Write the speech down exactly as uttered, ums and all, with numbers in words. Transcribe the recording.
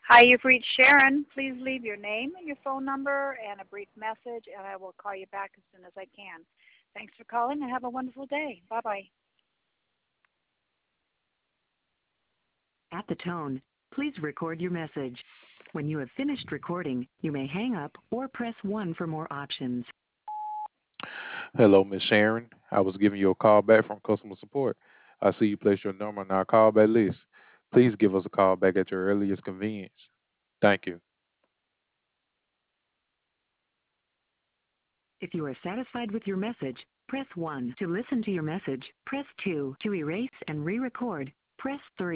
Hi, you've reached Sharon. Please leave your name and your phone number and a brief message, and I will call you back as soon as I can. Thanks for calling, and have a wonderful day. Bye-bye. At the tone, please record your message. When you have finished recording, you may hang up or press one for more options. Hello, Miss Sharon. I was giving you a call back from customer support. I see you placed your number on our callback list. Please give us a call back at your earliest convenience. Thank you. If you are satisfied with your message, press one. To listen to your message, press two. To erase and re-record, press three.